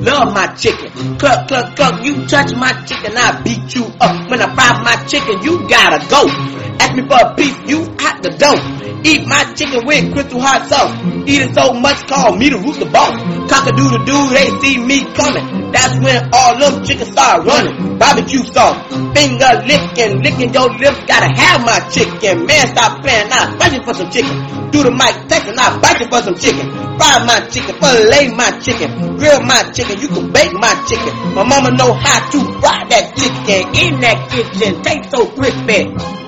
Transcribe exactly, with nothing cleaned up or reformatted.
love my chicken. Cluck, cluck, cluck, you touch my chicken, I beat you up. When I fry my chicken, you gotta go. Ask me for a piece, you out the door. Eat my chicken with crystal hot sauce. Eating so much, call me the rooster boss. Cock-a-doodle-doo, they see me coming. That's when all them chickens start running. Barbecue sauce, finger licking, licking your lips. Gotta have my chicken. Man, stop playing, I'm fighting for some chicken. Do the mic Tyson, I'm biting for some chicken. Fry my chicken, fillet my chicken, grill my chicken. You can bake my chicken. My mama know how to fry that chicken in that kitchen. Taste so crispy.